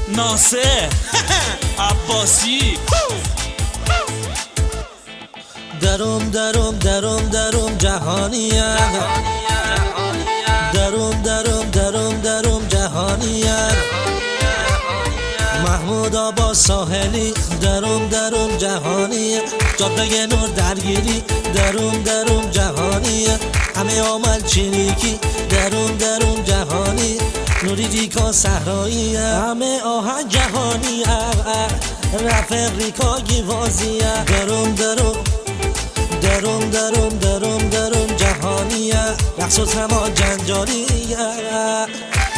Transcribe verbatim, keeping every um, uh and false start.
ناصر عباسی. درم درم درم درم جهانیه، درم درم درم درم جهانیه، محمود آبا ساحلی درم درم جهانیه، جاده نور درگیری درم درم جهانیه، همه عمل چریکی درم درم جهانی، نوری ریکا صحراییه، همه آهن جهانیه، رفق ریکا گیوازیه، درم درم درم درم درم درم جهانیه، رقص و سما جنجالیه.